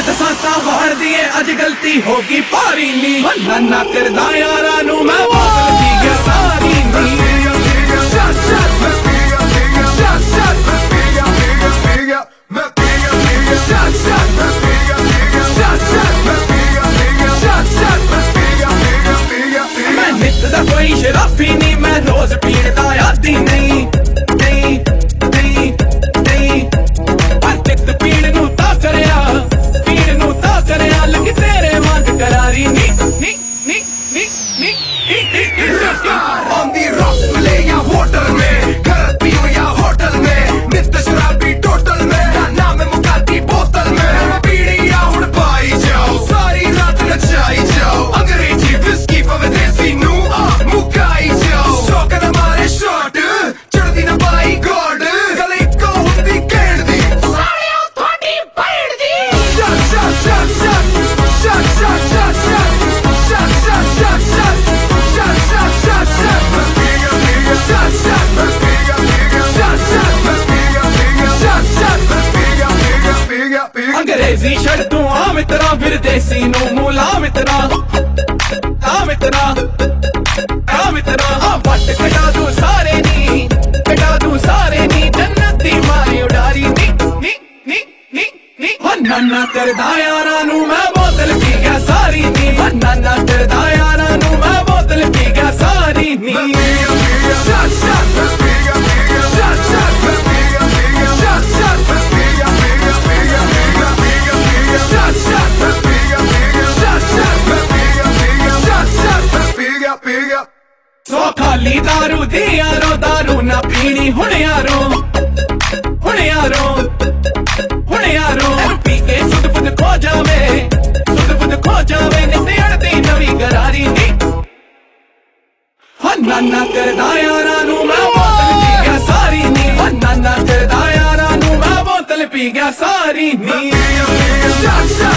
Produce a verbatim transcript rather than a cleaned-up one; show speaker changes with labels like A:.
A: दसां तां वाड़ दी अज गलती होगी भारी नी ना करदा यारां नू मैं बोतल पी गया सारी नी शट शट मैं पी गया पी गया शट शट मैं पी गया पी गया पी गया मैं पी गया पी गया शट शट मैं पी गया पी गया शट शट मैं पी गया पी गया शट शट मैं पी गया पी गया पी गया पी गया मैं नित दा कोई शराबी नहीं मैं रोज पीण दा आदी नहीं नहीं नहीं नहीं पर नित पीण नू ता करया पीण नू ता करया लग तेरे वांग करारी नी नी नी नी नी ऑन दी रॉक्स मिले या होटल में घर पियो या होटल में नित शराबी टोटल में ना नाम मुकाती बोतल में पीड़ी या हुण पाई जाओ सारी रात नचाई जाओ अंग्रेजी विस्की पवे देसी नू मुकाई जाओ शौक न मारे शॉट चढ़दी न पाई गॉड गले को हुंदी कहण दी सारियो थोड़ी भैण दी शट शट शट शट शट शट शट शट शट शट शट शट शट शट शट मैं पी गया पी गया शट शट मैं पी गया पी गया शट शट मैं पी गया पी गया शट शट मैं पी गया पी गया पी गया पी गया अंग्रेजी छड़ तू आ मित्रा फिर देसी नू मूला मित्रा आ मित्रा आ मित्रा आ वट कटा दूं सारे नी कटा दूं सारे नी जन्नत दी मारी उडारी नी नी नी नी नी हो नाना करदा यारां नू मैं बोतल पी गया सारी नी हो नाना करदा यारां नू मैं बोतल पी गया सारी नी शट शट मैं पी गया पी गया शट शट मैं पी गया पी गया शट शट मैं पी गया पी गया पी गया पी गया पी गया पी गया शट शट मैं पी गया पी गया शट शट मैं पी गया पी गया शट शट मैं पी गया पी गया सो खाली दारू दी यारो दारू ना पीनी हुण यारो हुण यारो हुण यारो पी के सुध बुध खो जावे सुध बुध खो जावे नित अड़दी नवी गरारी नी हो नाना करदा यारां नू मैं बोतल पी गया सारी नी हो नाना करदा यारां नू मैं बोतल पी गया सारी नी